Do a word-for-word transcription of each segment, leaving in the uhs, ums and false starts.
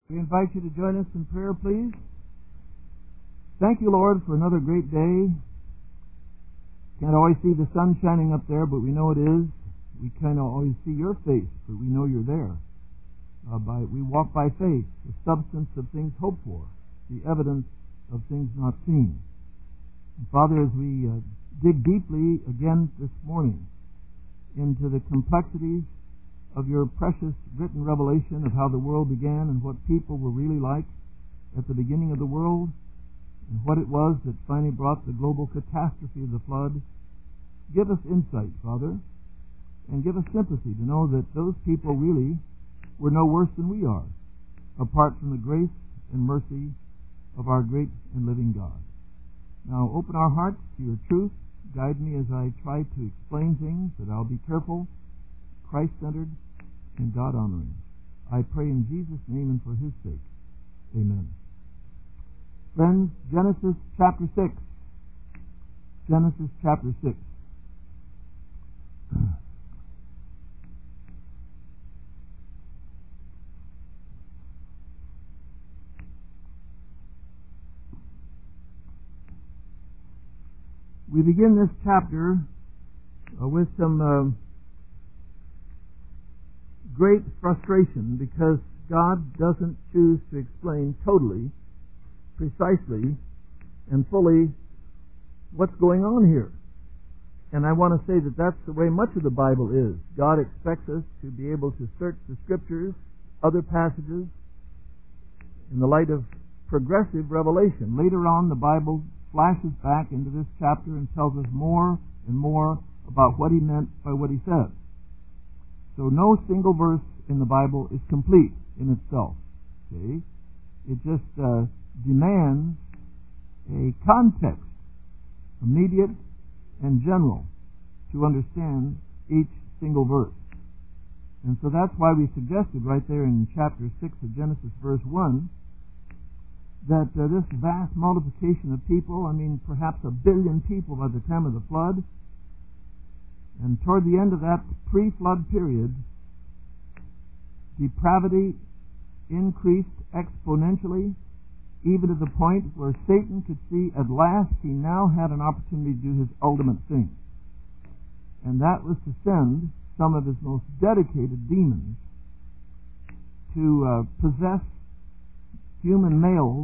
We invite you to join us in prayer, please. Thank you, Lord, for another great day. Can't always see the sun shining up there, but we know it is. We can't always see your face, but we know you're there. Uh, by, we walk by faith, the substance of things hoped for, the evidence of things not seen. And Father, as we uh, dig deeply again this morning into the complexities of your precious written revelation of how the world began and what people were really like at the beginning of the world, and what it was that finally brought the global catastrophe of the flood, give us insight, Father, and give us sympathy to know that those people really were no worse than we are, apart from the grace and mercy of our great and living God. Now open our hearts to your truth. Guide me as I try to explain things, that I'll be careful, Christ-centered, and God-honoring. I pray in Jesus' name and for His sake. Amen. Friends, Genesis chapter six. Genesis chapter six. We begin this chapter uh, with some uh, great frustration, because God doesn't choose to explain totally, precisely, and fully what's going on here. And I want to say that that's the way much of the Bible is. God expects us to be able to search the Scriptures, other passages, in the light of progressive revelation. Later on, the Bible flashes back into this chapter and tells us more and more about what He meant by what He said. So no single verse in the Bible is complete in itself. Okay? It just uh, demands a context, immediate and general, to understand each single verse. And so that's why we suggested right there in chapter six of Genesis, verse one, that uh, this vast multiplication of people, I mean perhaps a billion people by the time of the flood, and toward the end of that pre-flood period, depravity increased exponentially, even to the point where Satan could see at last he now had an opportunity to do his ultimate thing. And that was to send some of his most dedicated demons to uh, possess human males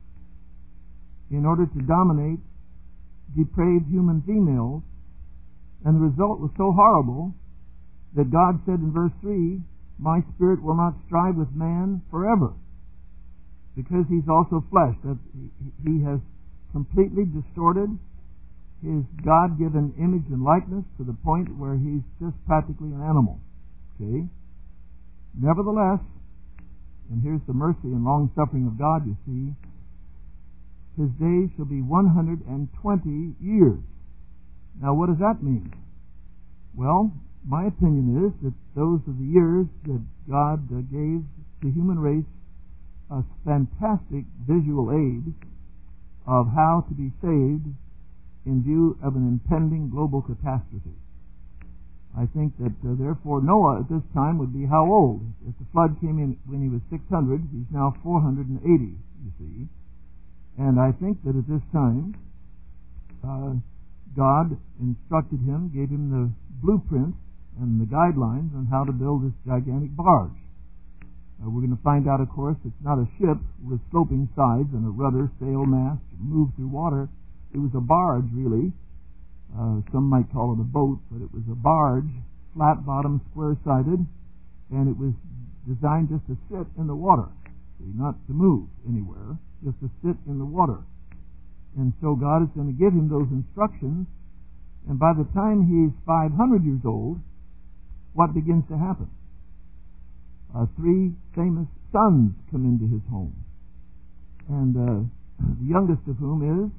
in order to dominate depraved human females. And the result was so horrible that God said in verse three, "My spirit will not strive with man forever," because he's also flesh. That he has completely distorted his God-given image and likeness to the point where he's just practically an animal. Okay? Nevertheless, and here's the mercy and long-suffering of God, you see, His days shall be one hundred twenty years. Now, what does that mean? Well, my opinion is that those are the years that God uh, gave the human race a fantastic visual aid of how to be saved in view of an impending global catastrophe. I think that, uh, therefore, Noah at this time would be how old? If the flood came in when he was six hundred, he's now four hundred eighty, you see. And I think that at this time, uh, God instructed him, gave him the blueprint and the guidelines on how to build this gigantic barge. Uh, we're going to find out, of course, it's not a ship with sloping sides and a rudder, sail, mast, move through water. It was a barge, really. Uh, some might call it a boat, but it was a barge, flat-bottomed, square-sided, and it was designed just to sit in the water, see, not to move anywhere, just to sit in the water. And so God is going to give him those instructions, and by the time he's five hundred years old, what begins to happen? Uh, three famous sons come into his home, and uh, the youngest of whom is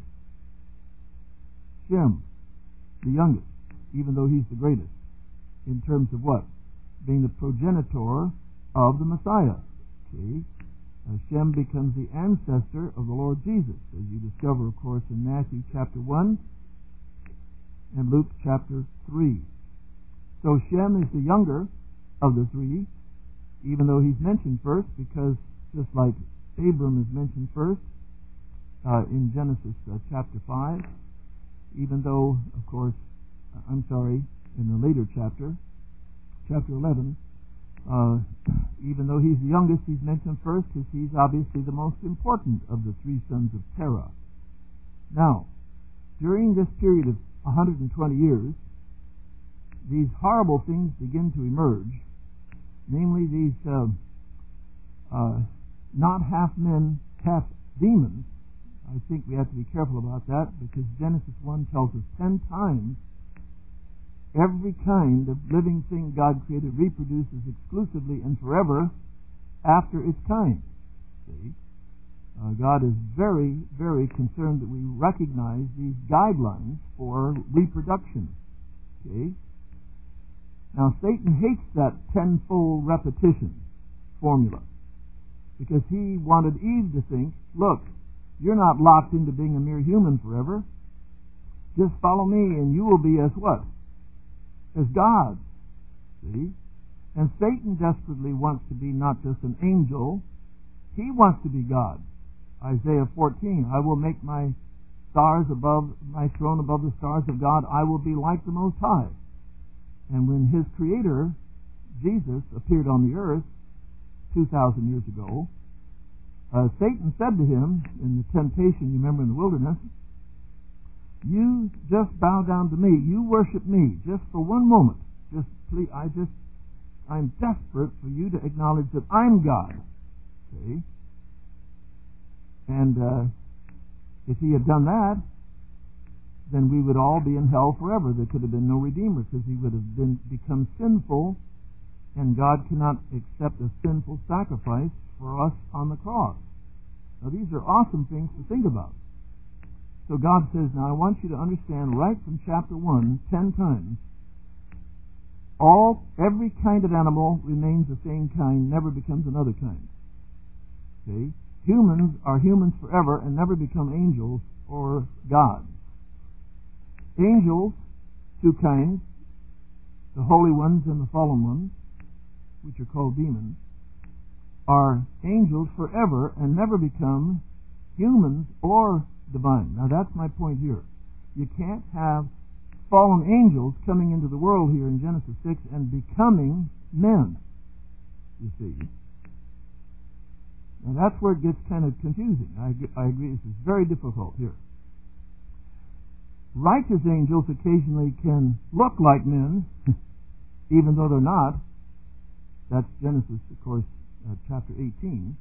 Shem. The youngest, even though he's the greatest, in terms of what? Being the progenitor of the Messiah. Okay? Uh, Shem becomes the ancestor of the Lord Jesus, as you discover, of course, in Matthew chapter one and Luke chapter three. So Shem is the younger of the three, even though he's mentioned first, because just like Abram is mentioned first uh, in Genesis uh, chapter five, even though, of course, I'm sorry, in the later chapter, chapter eleven, uh, even though he's the youngest, he's mentioned first because he's obviously the most important of the three sons of Terah. Now, during this period of one hundred twenty years, these horrible things begin to emerge, namely these uh, uh, not half men, half demons. I think we have to be careful about that because Genesis one tells us ten times every kind of living thing God created reproduces exclusively and forever after its kind. See? Uh, God is very, very concerned that we recognize these guidelines for reproduction. Okay? Now, Satan hates that tenfold repetition formula because he wanted Eve to think, look, you're not locked into being a mere human forever. Just follow me and you will be as what? As God. See? And Satan desperately wants to be not just an angel, he wants to be God. Isaiah fourteen, I will make my stars above, my throne above the stars of God. I will be like the Most High. And when his Creator, Jesus, appeared on the earth two thousand years ago, uh, Satan said to him in the temptation, you remember in the wilderness, you just bow down to me. You worship me just for one moment. Just please, I just, I'm desperate for you to acknowledge that I'm God. See? And uh, if he had done that, then we would all be in hell forever. There could have been no Redeemer because he would have been become sinful, and God cannot accept a sinful sacrifice for us on the cross. Now these are awesome things to think about. So God says, now I want you to understand right from chapter one, ten times, all, every kind of animal remains the same kind, never becomes another kind. See? Humans are humans forever and never become angels or gods. Angels, two kinds, the holy ones and the fallen ones, which are called demons, are angels forever and never become humans or divine. Now that's my point here. You can't have fallen angels coming into the world here in Genesis six and becoming men, you see. Now that's where it gets kind of confusing. I, I agree, this is very difficult here. Righteous angels occasionally can look like men, even though they're not. That's Genesis, of course, uh, chapter eighteen.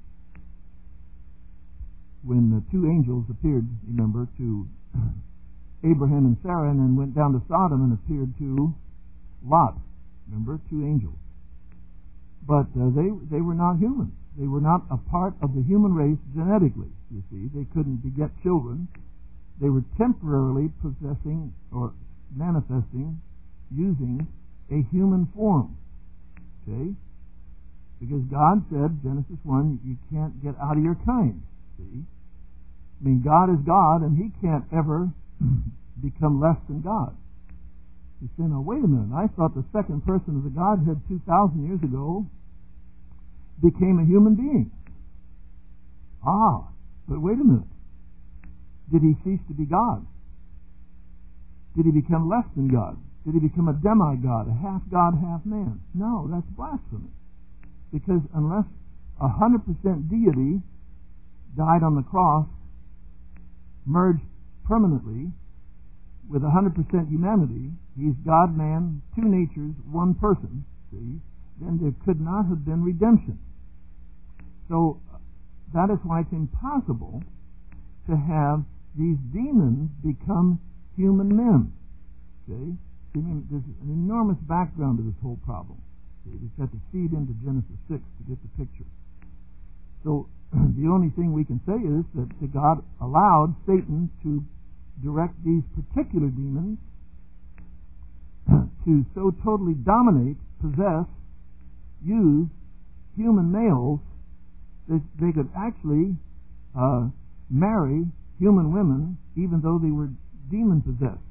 When the two angels appeared, remember, to Abraham and Sarah, and then went down to Sodom and appeared to Lot. Remember, two angels. But uh, they they were not humans. They were not a part of the human race genetically, you see. They couldn't beget children. They were temporarily possessing or manifesting, using a human form. Okay? Because God said, Genesis one, you can't get out of your kind. See? I mean, God is God, and He can't ever become less than God. You say, now, wait a minute. I thought the second person of the Godhead two thousand years ago became a human being. Ah, but wait a minute. Did He cease to be God? Did He become less than God? Did He become a demigod, a half-God, half-man? No, that's blasphemy. Because unless a one hundred percent deity died on the cross, merged permanently with one hundred percent humanity, He's God, man, two natures, one person, see, then there could not have been redemption. So that is why it's impossible to have these demons become human men. Okay? See, there's an enormous background to this whole problem. Okay? We've got to feed into Genesis six to get the picture. So the only thing we can say is that God allowed Satan to direct these particular demons to so totally dominate, possess, use human males that they could actually uh, marry human women even though they were demon-possessed.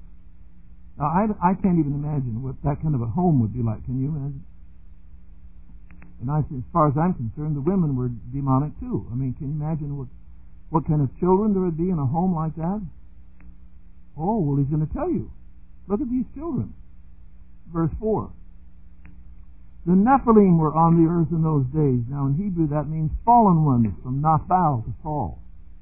Now, I, I can't even imagine what that kind of a home would be like. Can you imagine? And I, as far as I'm concerned, the women were demonic too. I mean, can you imagine what, what kind of children there would be in a home like that? Oh, well, he's going to tell you. Look at these children. Verse four. The Nephilim were on the earth in those days. Now, in Hebrew, that means fallen ones, from naphal, to fall.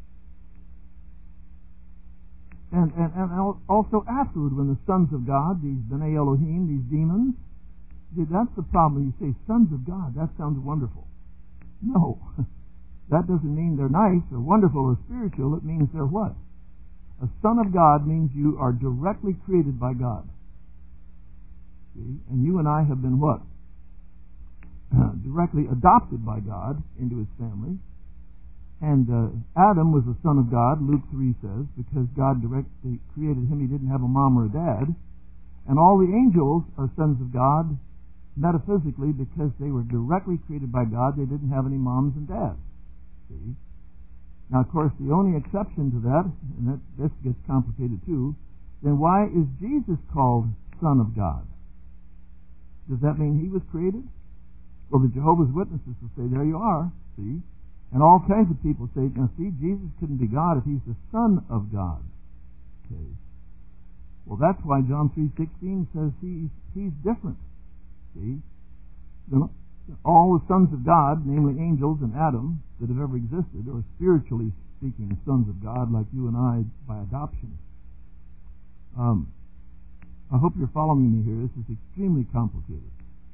And, and, and also afterward, when the sons of God, these B'nai Elohim, these demons, see, that's the problem. You say, sons of God, that sounds wonderful. No. That doesn't mean they're nice or wonderful or spiritual. It means they're what? A son of God means you are directly created by God. See? And you and I have been what? Directly adopted by God into His family. And uh, Adam was a son of God, Luke three says, because God directly created him. He didn't have a mom or a dad. And all the angels are sons of God metaphysically because they were directly created by God. They didn't have any moms and dads. See? Now, of course, the only exception to that, and that, this gets complicated too, then why is Jesus called Son of God? Does that mean He was created? Well, the Jehovah's Witnesses will say, there you are, see? And all kinds of people say, now see, Jesus couldn't be God if He's the Son of God. Okay. Well, that's why John three sixteen says He's, he's different. See? All the sons of God, namely angels and Adam, that have ever existed, are spiritually speaking sons of God like you and I by adoption. Um, I hope you're following me here. This is extremely complicated.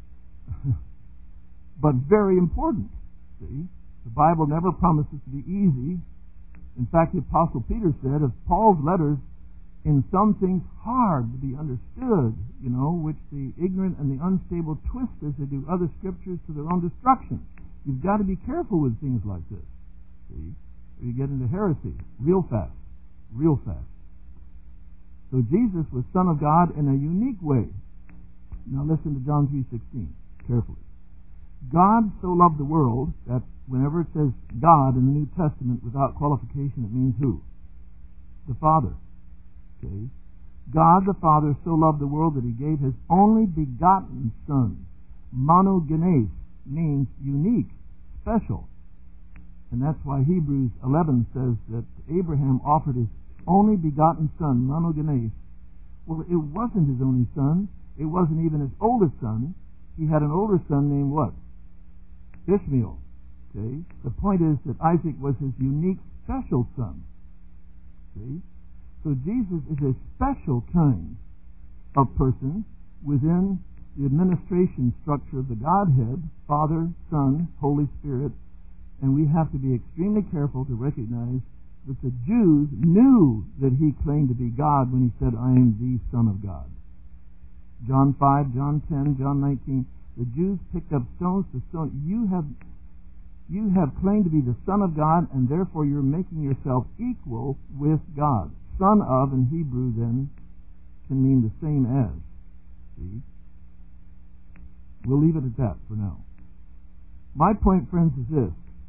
But very important. See? The Bible never promises to be easy. In fact, the Apostle Peter said of Paul's letters, in some things hard to be understood, you know, which the ignorant and the unstable twist as they do other scriptures to their own destruction. You've got to be careful with things like this. See? Or you get into heresy real fast. Real fast. So Jesus was Son of God in a unique way. Now listen to John three sixteen carefully. God so loved the world that whenever it says God in the New Testament without qualification, it means who? The Father. Okay. God the Father so loved the world that He gave His only begotten Son. Monogenes means unique, special. And that's why Hebrews eleven says that Abraham offered his only begotten son, monogenes. Well, it wasn't his only son. It wasn't even his oldest son. He had an older son named what? Ishmael. Okay? The point is that Isaac was his unique, special son. See? So Jesus is a special kind of person within the administration structure of the Godhead, Father, Son, Holy Spirit, and we have to be extremely careful to recognize that the Jews knew that He claimed to be God when He said, I am the Son of God. John five, John ten, John nineteen, the Jews picked up stones to stone. You have, you have claimed to be the Son of God, and therefore you're making yourself equal with God. Son of, in Hebrew, then, can mean the same as. See? We'll leave it at that for now. My point, friends, is this.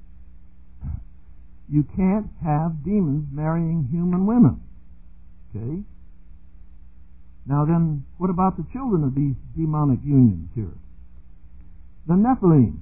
You can't have demons marrying human women. Okay? Now then, what about the children of these demonic unions here? The Nephilim.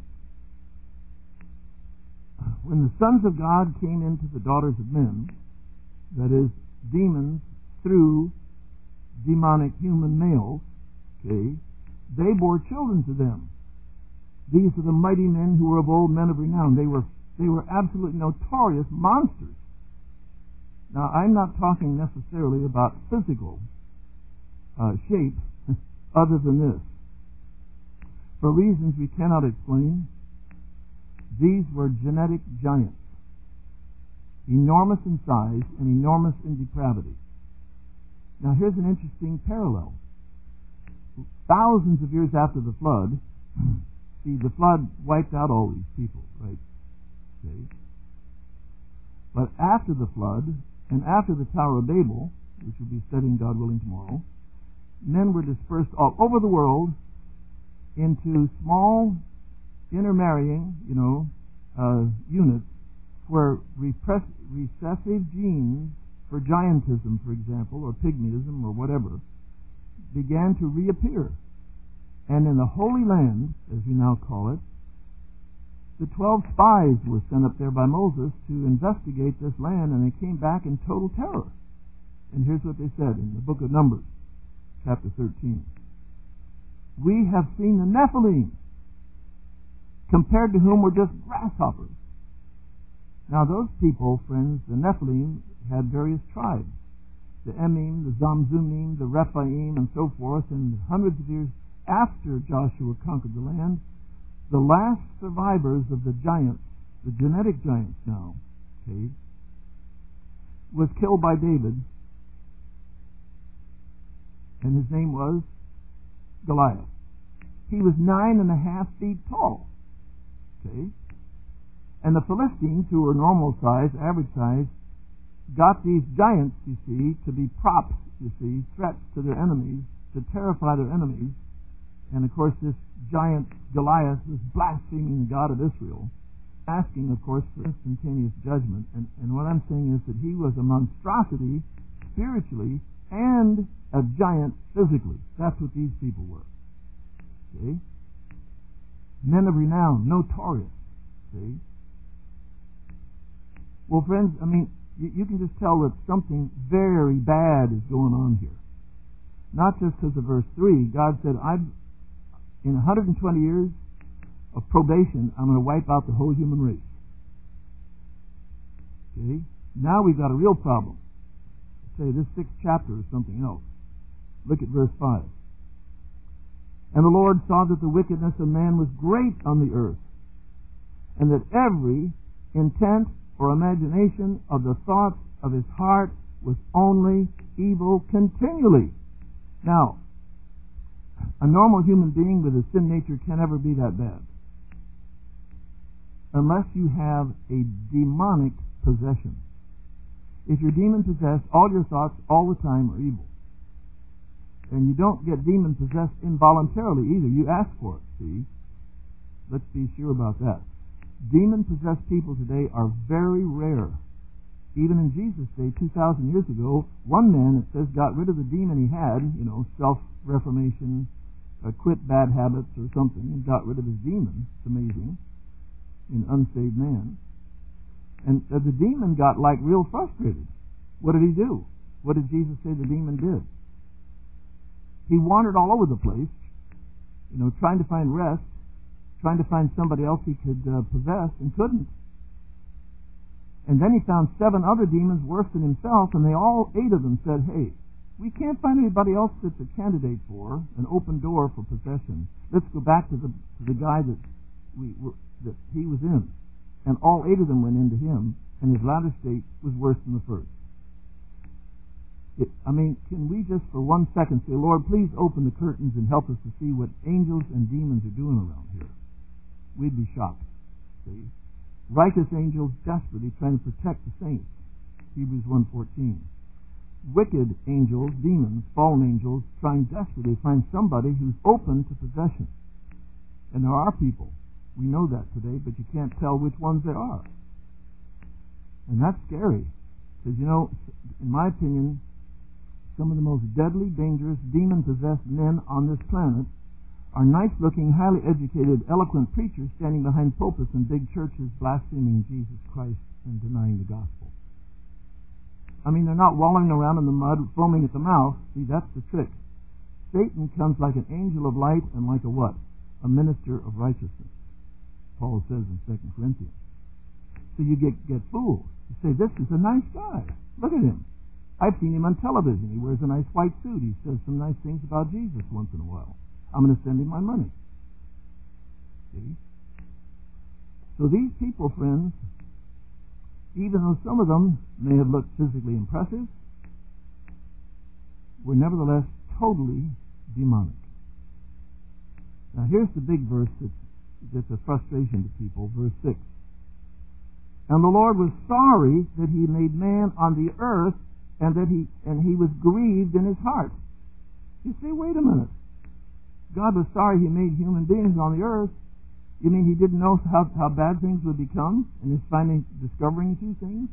When the sons of God came into the daughters of men, that is, demons through demonic human males, okay, they bore children to them. These are the mighty men who were of old, men of renown. They were they were absolutely notorious monsters. Now, I'm not talking necessarily about physical uh, shape other than this. For reasons we cannot explain, these were genetic giants, enormous in size and enormous in depravity. Now, here's an interesting parallel. Thousands of years after the flood, see, the flood wiped out all these people, right? Okay. But after the flood, and after the Tower of Babel, which we'll be studying, God willing, tomorrow, men were dispersed all over the world into small, intermarrying, you know, uh, units where repress- recessive genes for giantism, for example, or pygmyism, or whatever, began to reappear. And in the Holy Land, as we now call it, The twelve spies were sent up there by Moses to investigate this land, and they came back in total terror. And here's what they said in the book of Numbers, chapter thirteen. We have seen the Nephilim, compared to whom were just grasshoppers. Now those people, friends, the Nephilim, had various tribes. The Emim, the Zamzumim, the Rephaim, and so forth. And hundreds of years after Joshua conquered the land, the last survivors of the giants, the genetic giants now, okay, was killed by David, and his name was Goliath. He was nine and a half feet tall. Okay? And the Philistines, who were normal size, average size, got these giants, you see, to be props, you see, threats to their enemies, to terrify their enemies. And of course this giant Goliath was blaspheming the God of Israel, asking, of course, for instantaneous judgment. And, and what I'm saying is that he was a monstrosity spiritually and a giant physically. That's what these people were. Okay? Men of renown, notorious. See? Well, friends, I mean, you, you can just tell that something very bad is going on here. Not just because of verse three. God said, I've, in one hundred twenty years of probation, I'm going to wipe out the whole human race. Okay? Now we've got a real problem. Say this sixth chapter is something else. Look at verse five. And the Lord saw that the wickedness of man was great on the earth, and that every intent or imagination of the thoughts of his heart was only evil continually. Now, a normal human being with a sin nature can never be that bad, unless you have a demonic possession. If you're demon-possessed, all your thoughts all the time are evil. And you don't get demon-possessed involuntarily either. You ask for it, see? Let's be sure about that. Demon-possessed people today are very rare. Even in Jesus' day, two thousand years ago, one man, it says, got rid of the demon he had, you know, self-reformation, uh, quit bad habits or something, and got rid of his demon. It's amazing. An unsaved man. And uh, the demon got, like, real frustrated. What did he do? What did Jesus say the demon did? He wandered all over the place, you know, trying to find rest, trying to find somebody else he could uh, possess, and couldn't. And then he found seven other demons worse than himself, and they all, eight of them, said, hey, we can't find anybody else that's a candidate for an open door for possession. Let's go back to the to the guy that we were, that he was in. And all eight of them went into him, and his latter state was worse than the first. It, I mean, can we just for one second say, Lord, please open the curtains and help us to see what angels and demons are doing around here? We'd be shocked. See? Righteous angels desperately trying to protect the saints. Hebrews one fourteen. Wicked angels, demons, fallen angels, trying desperately to find somebody who's open to possession. And there are people. We know that today, but you can't tell which ones there are. And that's scary. Because, you know, in my opinion, some of the most deadly, dangerous, demon-possessed men on this planet are nice-looking, highly educated, eloquent preachers standing behind pulpits in big churches blaspheming Jesus Christ and denying the gospel. I mean, they're not wallowing around in the mud, foaming at the mouth. See, that's the trick. Satan comes like an angel of light and like a what? A minister of righteousness, Paul says in Second Corinthians. So you get, get fooled. You say, this is a nice guy. Look at him. I've seen him on television. He wears a nice white suit. He says some nice things about Jesus once in a while. I'm going to send him my money. See? So these people, friends, even though some of them may have looked physically impressive, were nevertheless totally demonic. Now here's the big verse that's, that's a frustration to people, verse six. And the Lord was sorry that he made man on the earth, and that he and he was grieved in his heart. You say, wait a minute. God was sorry he made human beings on the earth. You mean he didn't know how, how bad things would become, and is finally discovering a few things?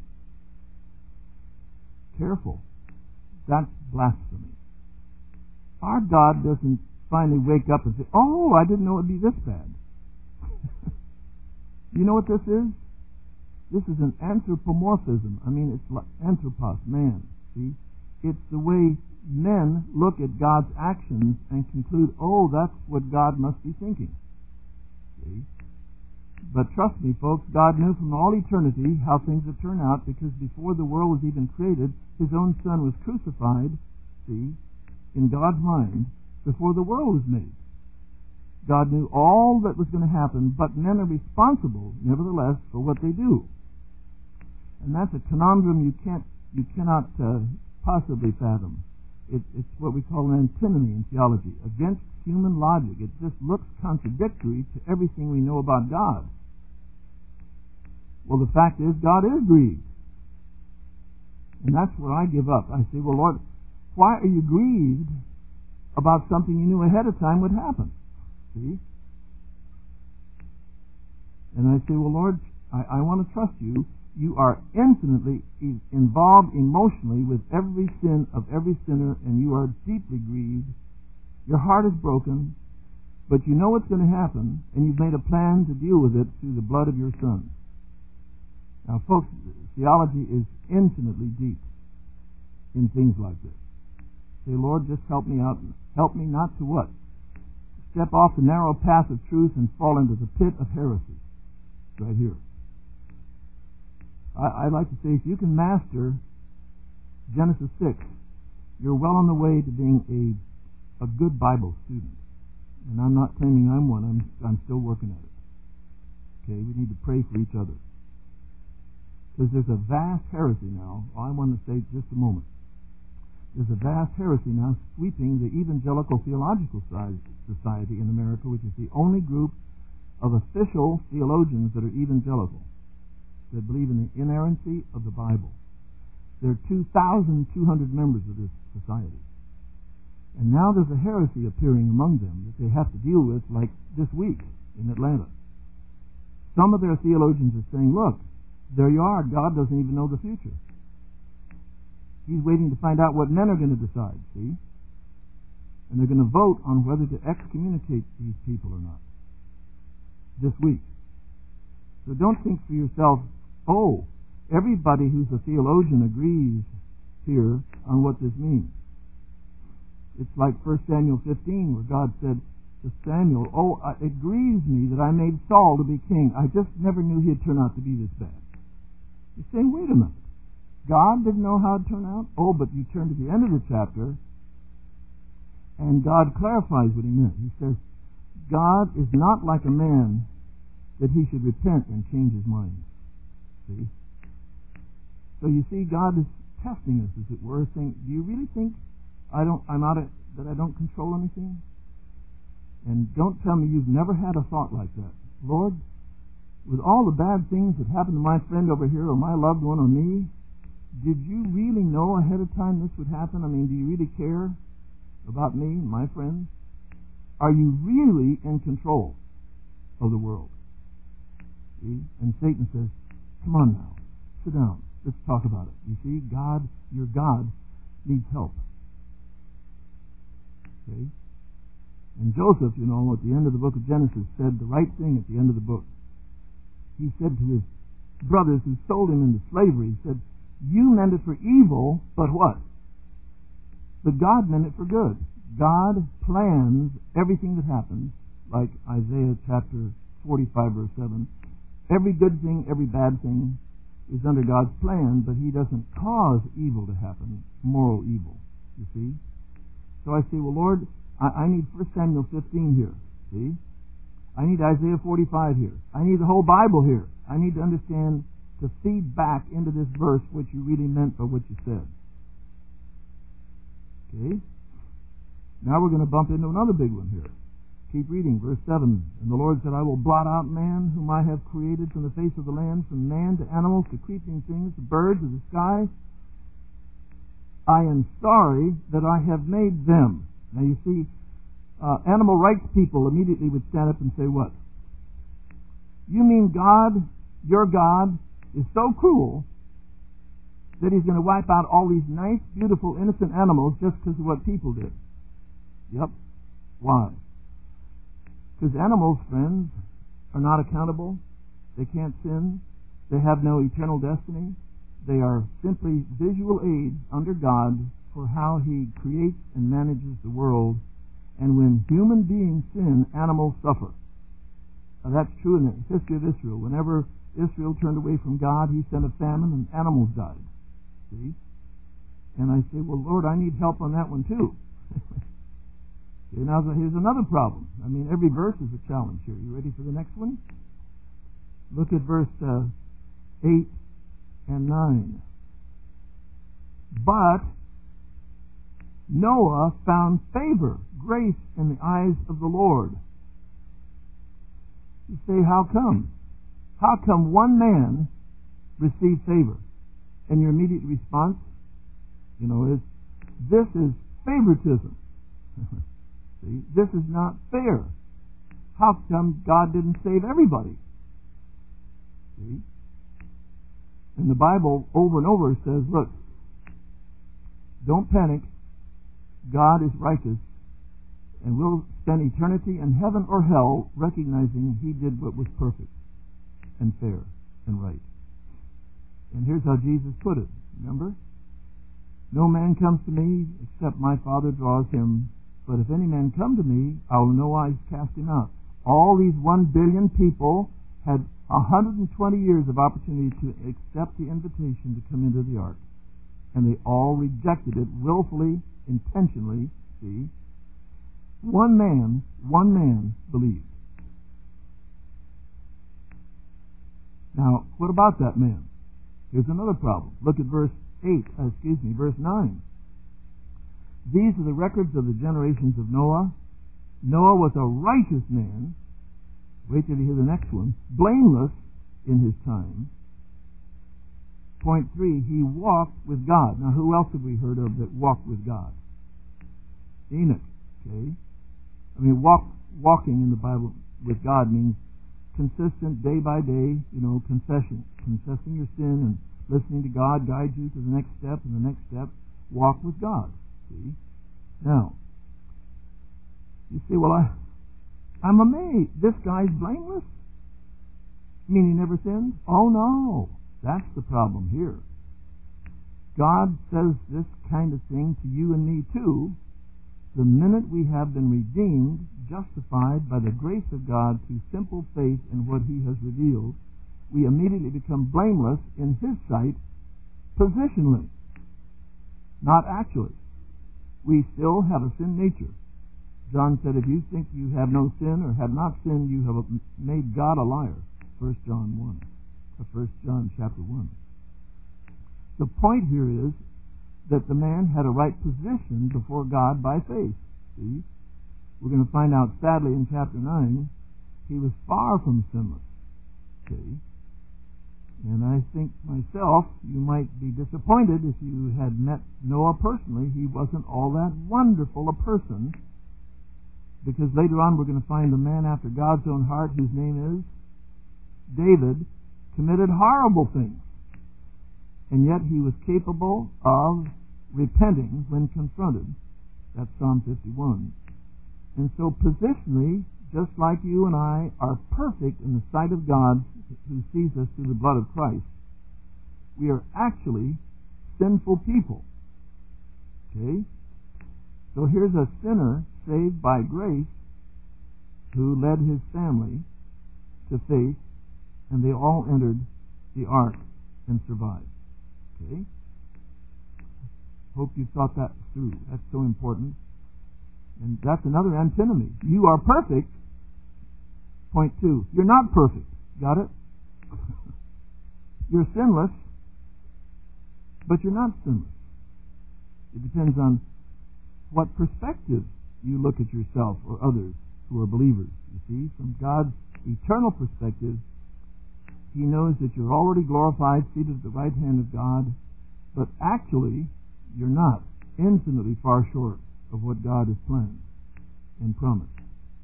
Careful. That's blasphemy. Our God doesn't finally wake up and say, oh, I didn't know it would be this bad. You know what this is? This is an anthropomorphism. I mean, it's like anthropos, man. See? It's the way men look at God's actions and conclude, oh, that's what God must be thinking. See? But trust me, folks, God knew from all eternity how things would turn out, because before the world was even created, His own Son was crucified, see, in God's mind, before the world was made. God knew all that was going to happen, but men are responsible, nevertheless, for what they do. And that's a conundrum you can't, you cannot uh, possibly fathom. It, it's what we call an antinomy in theology, against human logic. It just looks contradictory to everything we know about God. Well, the fact is, God is grieved. And that's where I give up. I say, well, Lord, why are you grieved about something you knew ahead of time would happen? See? And I say, well, Lord, I, I want to trust you. You are intimately involved emotionally with every sin of every sinner, and you are deeply grieved. Your heart is broken, but you know what's going to happen, and you've made a plan to deal with it through the blood of your Son. Now, folks, theology is infinitely deep in things like this. Say, Lord, just help me out. Help me not to what? Step off the narrow path of truth and fall into the pit of heresy. It's right here. I, I'd like to say, if you can master Genesis six, you're well on the way to being a a good Bible student. And I'm not claiming I'm one. I'm I'm still working at it. Okay, we need to pray for each other. Because there's a vast heresy now. I want to say just a moment. There's a vast heresy now sweeping the Evangelical Theological Society in America, which is the only group of official theologians that are evangelical, that believe in the inerrancy of the Bible. There are two thousand two hundred members of this society. And now there's a heresy appearing among them that they have to deal with, like this week in Atlanta. Some of their theologians are saying, look, there you are, God doesn't even know the future. He's waiting to find out what men are going to decide, see? And they're going to vote on whether to excommunicate these people or not this week. So don't think for yourself, oh, everybody who's a theologian agrees here on what this means. It's like First Samuel fifteen, where God said to Samuel, oh, it grieves me that I made Saul to be king. I just never knew he'd turn out to be this bad. You're saying, wait a minute. God didn't know how it'd turn out? Oh, but you turn to the end of the chapter, and God clarifies what he meant. He says, God is not like a man that he should repent and change his mind. See? So you see, God is testing us, as it were, saying, do you really think I don't, I'm out of, that I don't control anything? And don't tell me you've never had a thought like that. Lord, with all the bad things that happened to my friend over here, or my loved one, or me, did you really know ahead of time this would happen? I mean, do you really care about me, my friends? Are you really in control of the world? See? And Satan says, come on now, sit down, let's talk about it. You see, God, your God, needs help. Okay? And Joseph, you know, at the end of the book of Genesis, said the right thing at the end of the book. He said to his brothers who sold him into slavery, he said, you meant it for evil, but what? But God meant it for good. God plans everything that happens, like Isaiah chapter forty-five, verse seven. Every good thing, every bad thing is under God's plan, but He doesn't cause evil to happen, moral evil, you see. So I say, well, Lord, I, I need First Samuel fifteen here, see? I need Isaiah forty-five here. I need the whole Bible here. I need to understand, to feed back into this verse what you really meant by what you said. Okay? Now we're going to bump into another big one here. Keep reading, verse seven. And the Lord said, I will blot out man whom I have created from the face of the land, from man to animals to creeping things to birds of the sky. I am sorry that I have made them. Now you see, uh, animal rights people immediately would stand up and say what? You mean God, your God, is so cruel that He's going to wipe out all these nice, beautiful, innocent animals just because of what people did? Yep. Why? Because animals, friends, are not accountable. They can't sin. They have no eternal destiny. They are simply visual aids under God for how He creates and manages the world. And when human beings sin, animals suffer. Now, that's true in the history of Israel. Whenever Israel turned away from God, He sent a famine and animals died. See? And I say, well, Lord, I need help on that one too. Okay, now here's another problem. I mean, every verse is a challenge here. You ready for the next one? Look at verse uh, eight and nine. But Noah found favor, grace in the eyes of the Lord. You say, how come? How come one man received favor? And your immediate response, you know, is, this is favoritism. See, this is not fair. How come God didn't save everybody? See? And the Bible over and over says, look, don't panic. God is righteous, and we'll spend eternity in heaven or hell recognizing He did what was perfect and fair and right. And here's how Jesus put it. Remember? No man comes to me except my Father draws him. But if any man come to me, I will no wise cast him out. All these one billion people had one hundred twenty years of opportunity to accept the invitation to come into the ark. And they all rejected it willfully, intentionally. See? One man, one man believed. Now, what about that man? Here's another problem. Look at verse eight, uh, excuse me, verse nine. These are the records of the generations of Noah. Noah was a righteous man. Wait till you hear the next one. Blameless in his time. Point three, he walked with God. Now, who else have we heard of that walked with God? Enoch. Okay? I mean, walk, walking in the Bible with God means consistent day by day, you know, confession. Confessing your sin and listening to God guide you to the next step and the next step. Walk with God. See? Now, you say, well, I, I'm amazed. This guy's blameless? You mean he never sinned? Oh, no. That's the problem here. God says this kind of thing to you and me, too, the minute we have been redeemed, justified by the grace of God through simple faith in what He has revealed, we immediately become blameless in His sight positionally, not actually. We still have a sin nature. John said, if you think you have no sin or have not sinned, you have made God a liar. First John one. First John chapter one. The point here is that the man had a right position before God by faith. See? We're going to find out sadly in chapter nine, he was far from sinless. See? And I think myself, you might be disappointed if you had met Noah personally. He wasn't all that wonderful a person, because later on we're going to find a man after God's own heart whose name is David, committed horrible things. And yet he was capable of repenting when confronted. That's Psalm fifty-one. And so positionally, just like you and I are perfect in the sight of God who sees us through the blood of Christ, we are actually sinful people. Okay? So here's a sinner saved by grace who led his family to faith, and they all entered the ark and survived. Okay? Hope you thought that through. That's so important. And that's another antinomy. You are perfect. Point two. You're not perfect. Got it? You're sinless, but you're not sinless. It depends on what perspective you look at yourself or others who are believers. You see, from God's eternal perspective, He knows that you're already glorified, seated at the right hand of God, but actually, you're not. Infinitely far short of what God has planned and promised.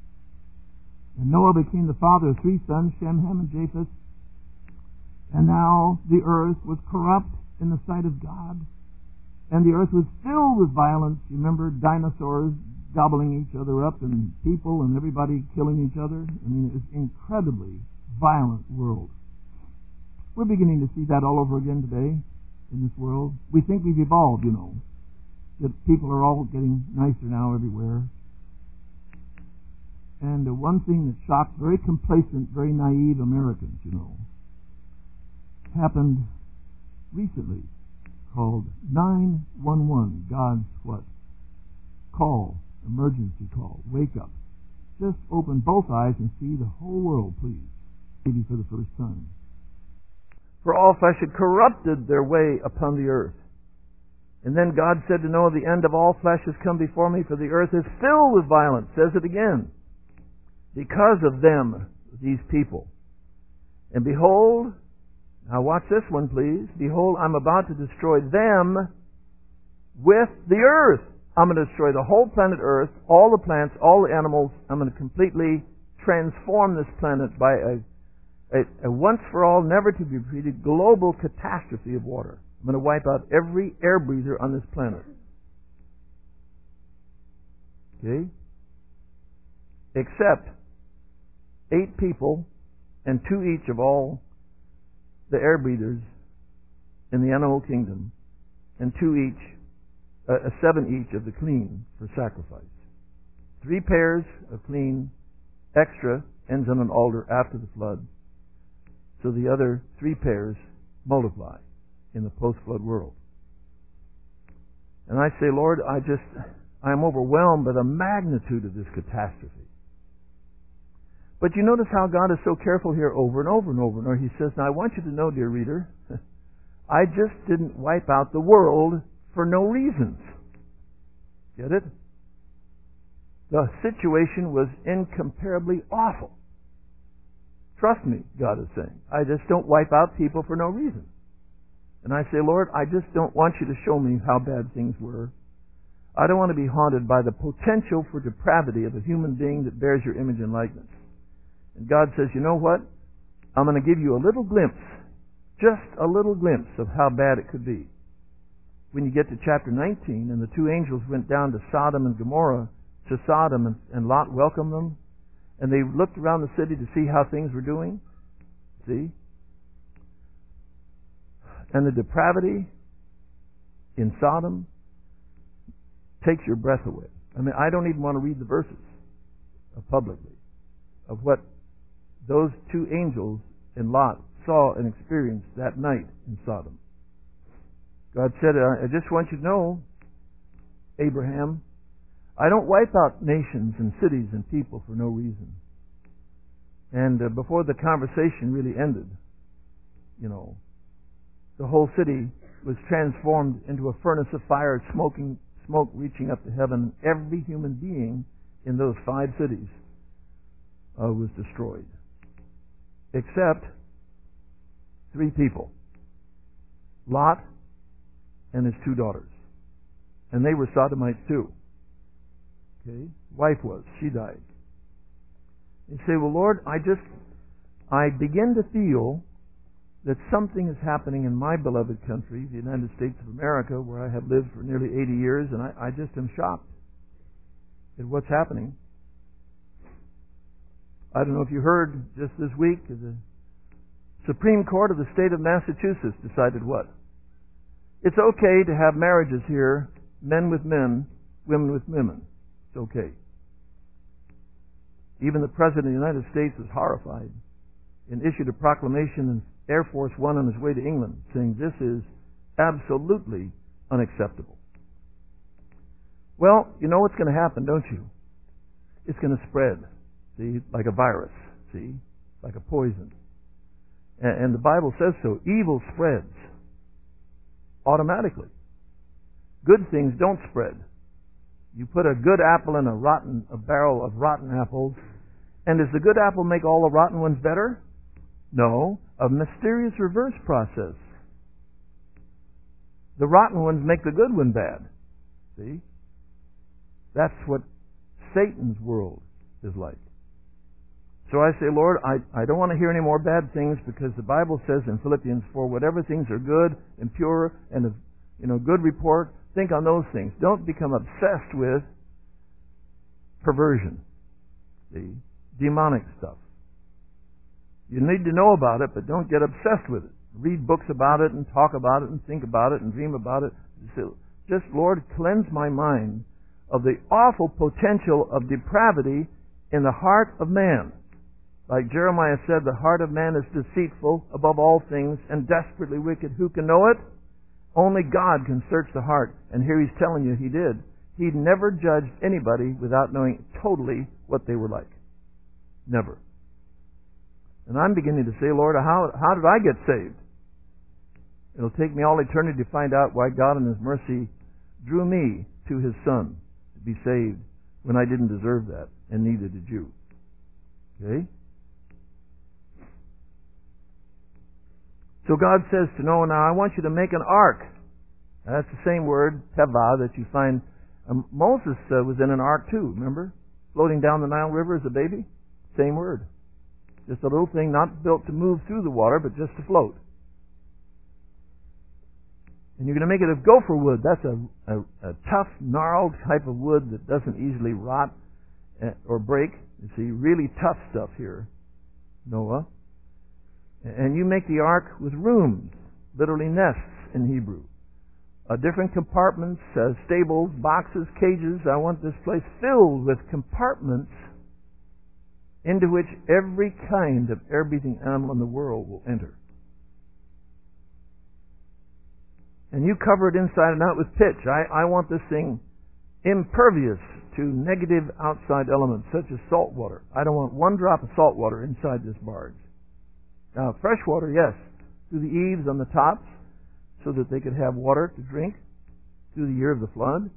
And Noah became the father of three sons, Shem, Ham, and Japheth. And now the earth was corrupt in the sight of God, and the earth was filled with violence. You remember dinosaurs gobbling each other up, and people and everybody killing each other? I mean, it was an incredibly violent world We're beginning to see that all over again today in this world. We think we've evolved, you know. That people are all getting nicer now everywhere. And the one thing that shocked very complacent, very naive Americans, you know, happened recently, called nine one one, God's what? Call, emergency call, wake up. Just open both eyes and see the whole world, please, maybe for the first time. For all flesh had corrupted their way upon the earth. And then God said to Noah, the end of all flesh has come before me, for the earth is filled with violence. Says it again. Because of them, these people. And behold, now watch this one, please. Behold, I'm about to destroy them with the earth. I'm going to destroy the whole planet Earth, all the plants, all the animals. I'm going to completely transform this planet by a, a, a once-for-all, never-to-be repeated global catastrophe of water. I'm going to wipe out every air breather on this planet. Okay? Except eight people and two each of all the air breathers in the animal kingdom, and two each, uh, seven each of the clean for sacrifice. Three pairs of clean, extra, ends on an altar after the flood, so the other three pairs multiply in the post-flood world. And I say, Lord, I just, I'm overwhelmed by the magnitude of this catastrophe. But you notice how God is so careful here over and over and over and over. He says, now I want you to know, dear reader, I just didn't wipe out the world for no reasons. Get it? The situation was incomparably awful. Trust me, God is saying. I just don't wipe out people for no reason. And I say, Lord, I just don't want you to show me how bad things were. I don't want to be haunted by the potential for depravity of a human being that bears your image and likeness. And God says, you know what? I'm going to give you a little glimpse, just a little glimpse of how bad it could be. When you get to chapter nineteen, and the two angels went down to Sodom and Gomorrah, to Sodom, and, and Lot welcomed them, and they looked around the city to see how things were doing. See? And the depravity in Sodom takes your breath away. I mean, I don't even want to read the verses uh, publicly of what those two angels and Lot saw and experienced that night in Sodom. God said, I just want you to know, Abraham, I don't wipe out nations and cities and people for no reason. And uh, before the conversation really ended, you know, the whole city was transformed into a furnace of fire, smoking, smoke reaching up to heaven. Every human being in those five cities uh, was destroyed. Except three people. Lot and his two daughters. And they were Sodomites too. Okay? Wife was. She died. You say, well, Lord, I just, I begin to feel that something is happening in my beloved country, the United States of America, where I have lived for nearly eighty years, and I, I just am shocked at what's happening. I don't know if you heard just this week, the Supreme Court of the state of Massachusetts decided what? It's okay to have marriages here, men with men, women with women. It's okay. Even the President of the United States was horrified and issued a proclamation in Air Force One on his way to England saying this is absolutely unacceptable. Well, you know what's going to happen, don't you? It's going to spread, see, like a virus, see, like a poison. And, and the Bible says so. Evil spreads automatically. Good things don't spread. You put a good apple in a rotten, a barrel of rotten apples, and does the good apple make all the rotten ones better? No. A mysterious reverse process. The rotten ones make the good one bad. See? That's what Satan's world is like. So I say, Lord, I, I don't want to hear any more bad things, because the Bible says in Philippians four, whatever things are good and pure and of, you know, good report, think on those things. Don't become obsessed with perversion, see, demonic stuff. You need to know about it, but don't get obsessed with it, read books about it and talk about it and think about it and dream about it. Just, Lord, cleanse my mind of the awful potential of depravity in the heart of man. Like Jeremiah said, the heart of man is deceitful above all things and desperately wicked. Who can know it? Only God can search the heart. And here he's telling you he did. He never judged anybody without knowing totally what they were like. Never. And I'm beginning to say, Lord, how, how did I get saved? It'll take me all eternity to find out why God in His mercy drew me to His Son to be saved when I didn't deserve that, and neither did you. Okay? So God says to Noah, now I want you to make an ark. Now, that's the same word, teva, that you find. Um, Moses uh, was in an ark too, remember? Floating down the Nile River as a baby. Same word. Just a little thing not built to move through the water, but just to float. And you're going to make it of gopher wood. That's a, a, a tough, gnarled type of wood that doesn't easily rot or break. You see, really tough stuff here, Noah. And you make the ark with rooms, literally nests in Hebrew. Uh, different compartments, uh, stables, boxes, cages. I want this place filled with compartments into which every kind of air-breathing animal in the world will enter. And you cover it inside and out with pitch. I, I want this thing impervious to negative outside elements such as salt water. I don't want one drop of salt water inside this barge. Now, fresh water, yes, through the eaves on the tops so that they could have water to drink through the year of the flood.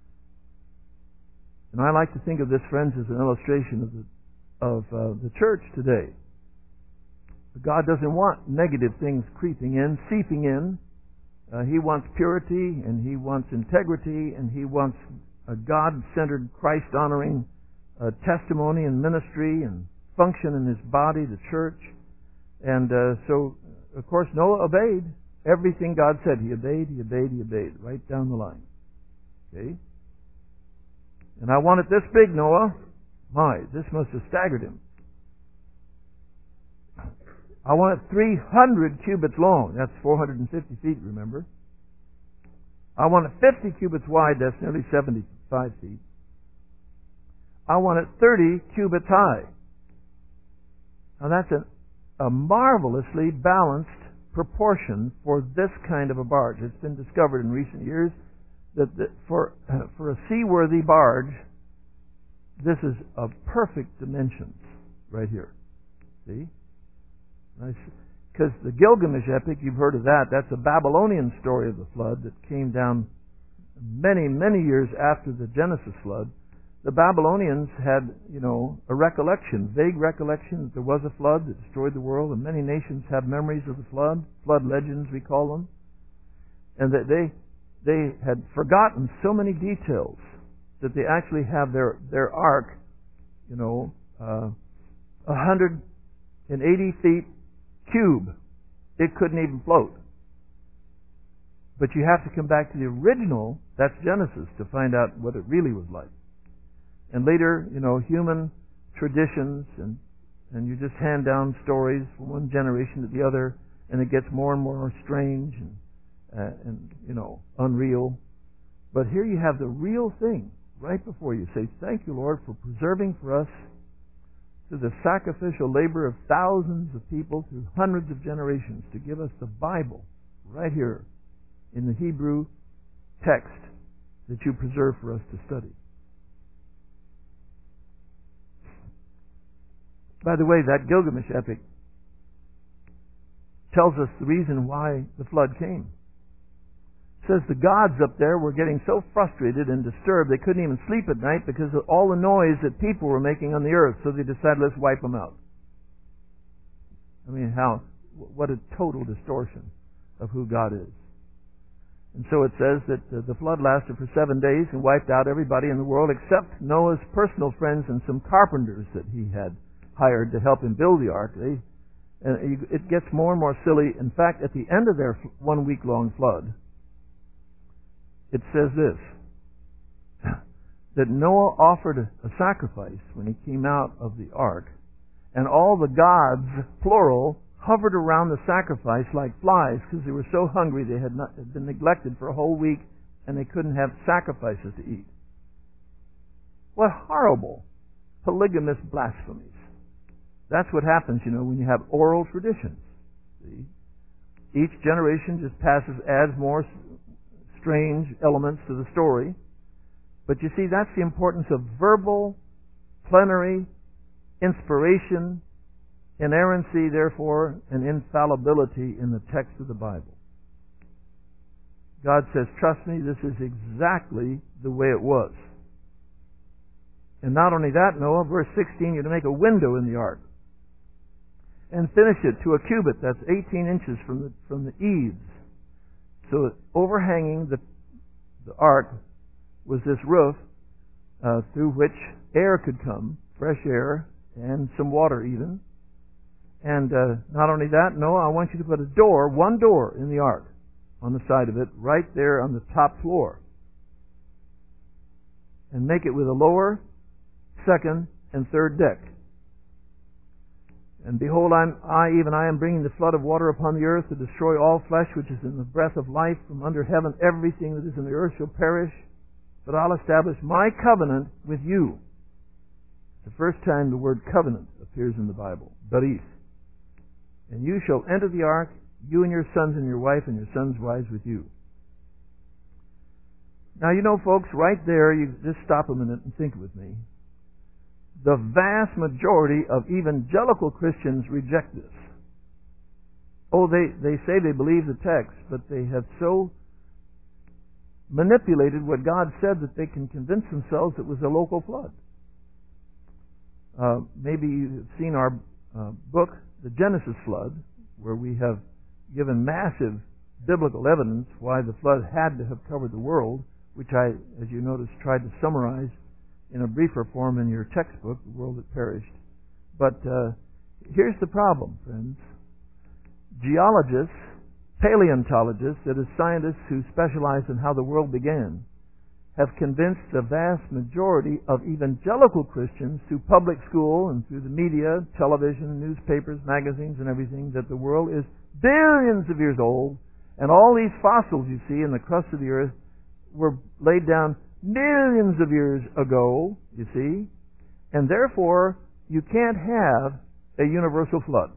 And I like to think of this, friends, as an illustration of the, of uh, the church today. God doesn't want negative things creeping in, seeping in. Uh, he wants purity, and He wants integrity, and He wants a God-centered, Christ-honoring uh, testimony and ministry and function in His body, the church. And uh, so, of course, Noah obeyed everything God said. He obeyed, he obeyed, he obeyed, right down the line. Okay? And I want it this big, Noah. My, this must have staggered him. I want it three hundred cubits long. That's four hundred fifty feet, remember? I want it fifty cubits wide. That's nearly seventy-five feet. I want it thirty cubits high. Now that's a, a marvelously balanced proportion for this kind of a barge. It's been discovered in recent years that the, for, uh, for a seaworthy barge, this is of perfect dimensions right here. See? Because the Gilgamesh epic, you've heard of that, that's a Babylonian story of the flood that came down many, many years after the Genesis flood. The Babylonians had, you know, a recollection, vague recollection that there was a flood that destroyed the world, and many nations have memories of the flood, flood legends we call them, and that they they had forgotten so many details that they actually have their their ark, you know, uh, one hundred eighty feet cube. It couldn't even float. But you have to come back to the original, that's Genesis, to find out what it really was like. And later, you know, human traditions, and and you just hand down stories from one generation to the other, and it gets more and more strange and, uh, and you know, unreal. But here you have the real thing right before you. Say, thank you, Lord, for preserving for us through the sacrificial labor of thousands of people through hundreds of generations to give us the Bible right here in the Hebrew text that you preserve for us to study. By the way, that Gilgamesh epic tells us the reason why the flood came. It says the gods up there were getting so frustrated and disturbed they couldn't even sleep at night because of all the noise that people were making on the earth, so they decided, let's wipe them out. I mean, how, what a total distortion of who God is. And so it says that uh, the flood lasted for seven days and wiped out everybody in the world except Noah's personal friends and some carpenters that he had hired to help him build the ark. They, and it gets more and more silly. In fact, at the end of their one week long flood, it says this, that Noah offered a sacrifice when he came out of the ark, and all the gods, plural, hovered around the sacrifice like flies because they were so hungry they had, not, had been neglected for a whole week and they couldn't have sacrifices to eat. What horrible polygamous blasphemies. That's what happens, you know, when you have oral traditions. See? Each generation just passes, adds more strange elements to the story. But you see, that's the importance of verbal, plenary, inspiration, inerrancy, therefore, and infallibility in the text of the Bible. God says, trust me, this is exactly the way it was. And not only that, Noah, verse sixteen, you're to make a window in the ark and finish it to a cubit. That's eighteen inches from the from the eaves. So overhanging the the ark was this roof uh, through which air could come, fresh air, and some water even. And uh, not only that, Noah, I want you to put a door, one door in the ark on the side of it, right there on the top floor. And make it with a lower, second, and third deck. And behold, I'm, I, even I, am bringing the flood of water upon the earth to destroy all flesh which is in the breath of life from under heaven. Everything that is in the earth shall perish, but I'll establish my covenant with you. The first time the word covenant appears in the Bible, barith. And you shall enter the ark, you and your sons and your wife and your sons' wives with you. Now, you know, folks, right there, you just stop a minute and think with me. The vast majority of evangelical Christians reject this. Oh, they, they say they believe the text, but they have so manipulated what God said that they can convince themselves it was a local flood. Uh, maybe you've seen our uh, book, The Genesis Flood, where we have given massive biblical evidence why the flood had to have covered the world, which I, as you notice, tried to summarize in a briefer form in your textbook, The World That Perished. But uh, here's the problem, friends. Geologists, paleontologists, that is, scientists who specialize in how the world began, have convinced the vast majority of evangelical Christians through public school and through the media, television, newspapers, magazines, and everything that the world is billions of years old, and all these fossils you see in the crust of the earth were laid down millions of years ago, you see, and therefore you can't have a universal flood.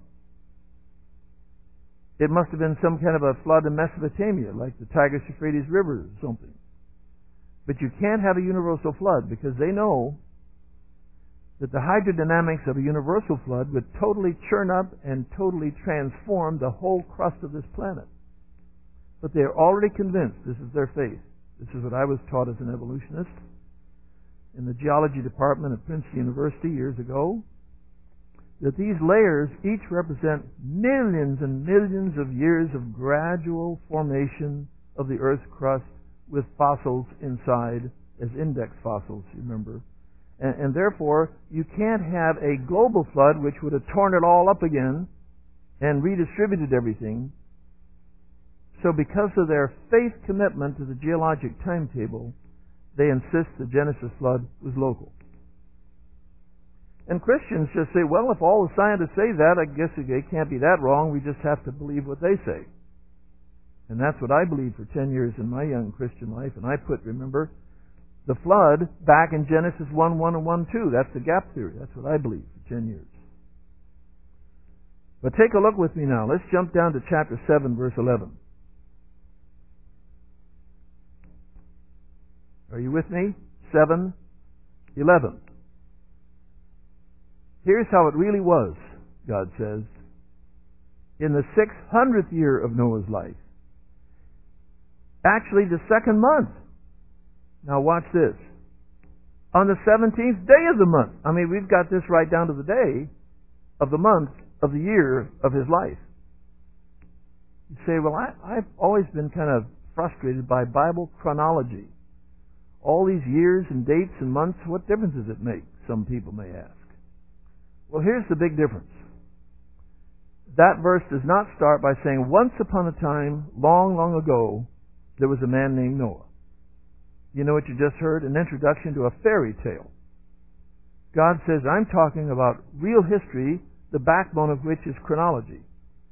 It must have been some kind of a flood in Mesopotamia, like the Tigris-Euphrates River or something. But you can't have a universal flood because they know that the hydrodynamics of a universal flood would totally churn up and totally transform the whole crust of this planet. But they are already convinced, this is their faith. This is what I was taught as an evolutionist in the geology department at Princeton University years ago, that these layers each represent millions and millions of years of gradual formation of the Earth's crust with fossils inside as index fossils, you remember. And, and therefore, you can't have a global flood which would have torn it all up again and redistributed everything. So because of their faith commitment to the geologic timetable, they insist the Genesis flood was local. And Christians just say, well, if all the scientists say that, I guess it can't be that wrong. We just have to believe what they say. And that's what I believed for ten years in my young Christian life. And I put, remember, the flood back in Genesis one one and one two. That's the gap theory. That's what I believed for ten years. But take a look with me now. Let's jump down to chapter seven, verse eleven. Are you with me? seven eleven. Here's how it really was, God says. In the six hundredth year of Noah's life. Actually, the second month. Now watch this. On the seventeenth day of the month. I mean, we've got this right down to the day of the month of the year of his life. You say, well, I, I've always been kind of frustrated by Bible chronology. All these years and dates and months, what difference does it make? Some people may ask. Well, here's the big difference. That verse does not start by saying, once upon a time, long, long ago, there was a man named Noah. You know what you just heard? An introduction to a fairy tale. God says, I'm talking about real history, the backbone of which is chronology.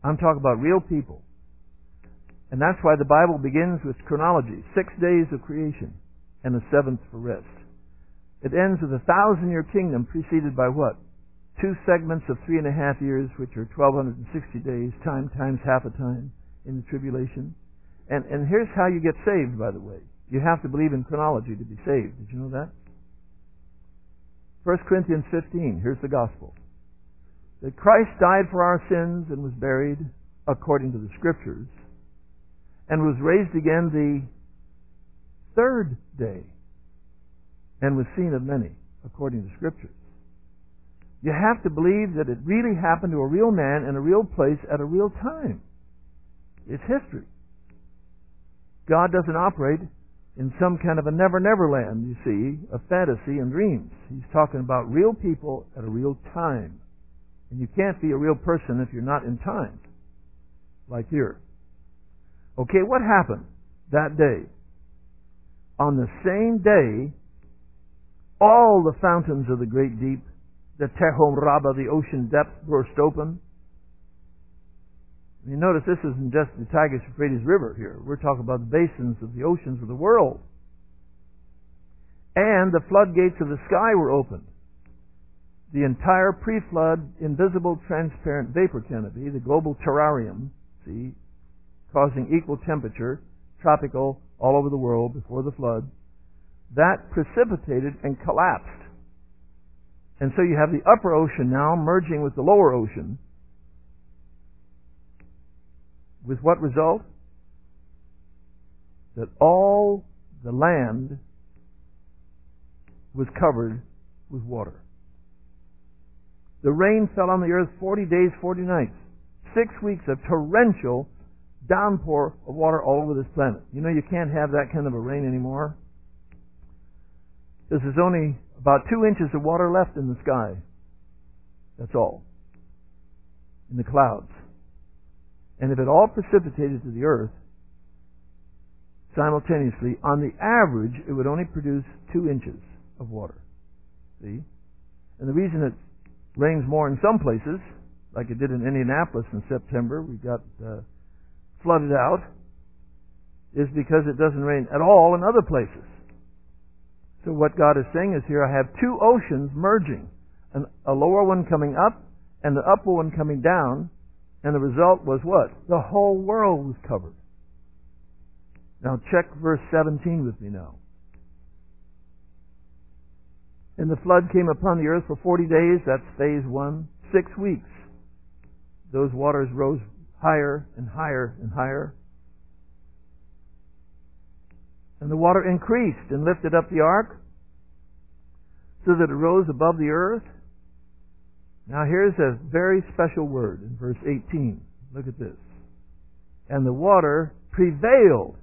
I'm talking about real people. And that's why the Bible begins with chronology. Six days of creation and the seventh for rest. It ends with a thousand-year kingdom preceded by what? Two segments of three and a half years, which are twelve sixty days, time times half a time in the tribulation. And, and here's how you get saved, by the way. You have to believe in chronology to be saved. Did you know that? First Corinthians fifteen, here's the gospel. That Christ died for our sins and was buried according to the Scriptures, and was raised again the third day, and was seen of many, according to Scriptures. You have to believe that it really happened to a real man in a real place at a real time. It's history. God doesn't operate in some kind of a never-never land, you see, of fantasy and dreams. He's talking about real people at a real time. And you can't be a real person if you're not in time, like here. Okay, what happened that day? On the same day, all the fountains of the great deep, the Tehom Rabbah, the ocean depths, burst open. You notice this isn't just the Tigris-Euphrates River here. We're talking about the basins of the oceans of the world. And the floodgates of the sky were opened. The entire pre-flood invisible transparent vapor canopy, the global terrarium, see, causing equal temperature, tropical, all over the world before the flood, that precipitated and collapsed. And so you have the upper ocean now merging with the lower ocean. With what result? That all the land was covered with water. The rain fell on the earth forty days, forty nights. Six weeks of torrential downpour of water all over this planet. You know you can't have that kind of a rain anymore. There's only about two inches of water left in the sky. That's all. In the clouds. And if it all precipitated to the earth simultaneously, on the average, it would only produce two inches of water. See? And the reason it rains more in some places, like it did in Indianapolis in September, we got uh, flooded out, is because it doesn't rain at all in other places. So what God is saying is here, I have two oceans merging, an, a lower one coming up and the upper one coming down, and the result was what? The whole world was covered. Now check verse seventeen with me now. And the flood came upon the earth for forty days, that's phase one, six weeks. Those waters rose higher and higher and higher. And the water increased and lifted up the ark so that it rose above the earth. Now here's a very special word in verse eighteen. Look at this. And the water prevailed.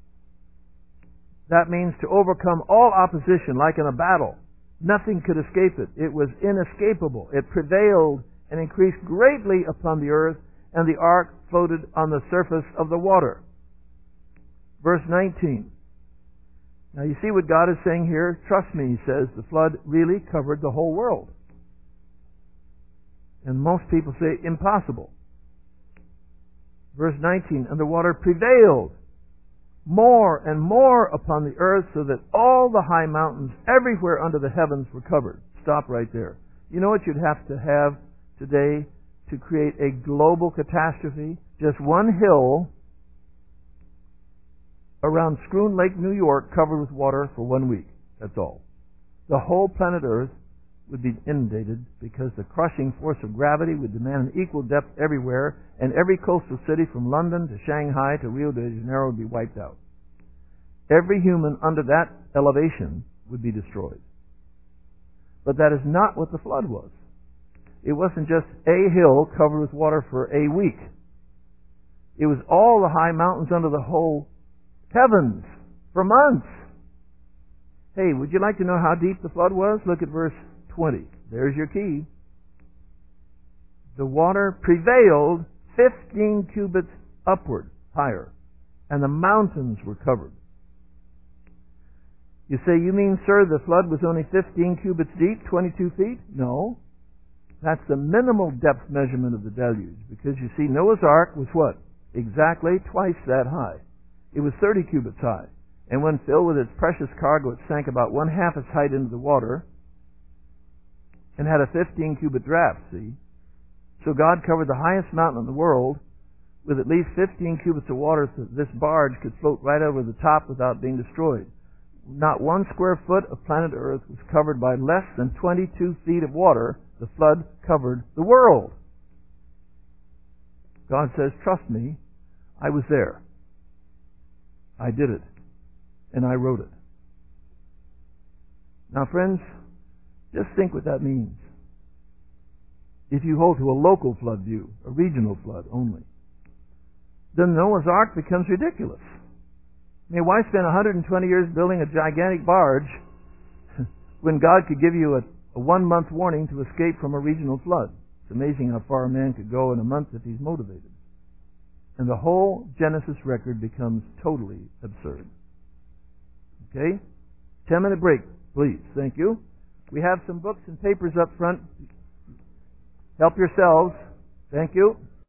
That means to overcome all opposition, like in a battle. Nothing could escape it. It was inescapable. It prevailed and increased greatly upon the earth, and the ark floated on the surface of the water. Verse nineteen. Now you see what God is saying here? Trust me, he says, the flood really covered the whole world. And most people say, impossible. Verse nineteen, and the water prevailed more and more upon the earth, so that all the high mountains everywhere under the heavens were covered. Stop right there. You know what you'd have to have today to create a global catastrophe? Just one hill around Schroon Lake, New York, covered with water for one week. That's all. The whole planet Earth would be inundated because the crushing force of gravity would demand an equal depth everywhere, and every coastal city from London to Shanghai to Rio de Janeiro would be wiped out. Every human under that elevation would be destroyed. But that is not what the flood was. It wasn't just a hill covered with water for a week. It was all the high mountains under the whole heavens for months. Hey, would you like to know how deep the flood was? Look at verse twenty. There's your key. The water prevailed fifteen cubits upward, higher, and the mountains were covered. You say, you mean, sir, the flood was only fifteen cubits deep, twenty-two feet? No. That's the minimal depth measurement of the deluge, because you see, Noah's Ark was what? Exactly twice that high. It was thirty cubits high. And when filled with its precious cargo, it sank about one half its height into the water and had a fifteen cubit draft, see? So God covered the highest mountain in the world with at least fifteen cubits of water so that this barge could float right over the top without being destroyed. Not one square foot of planet Earth was covered by less than twenty-two feet of water. The flood covered the world. God says, trust me, I was there. I did it. And I wrote it. Now, friends, just think what that means. If you hold to a local flood view, a regional flood only, then Noah's Ark becomes ridiculous. I mean, why spend one hundred twenty years building a gigantic barge when God could give you a, a one-month warning to escape from a regional flood? It's amazing how far a man could go in a month if he's motivated. And the whole Genesis record becomes totally absurd. Okay? Ten-minute break, please. Thank you. We have some books and papers up front. Help yourselves. Thank you.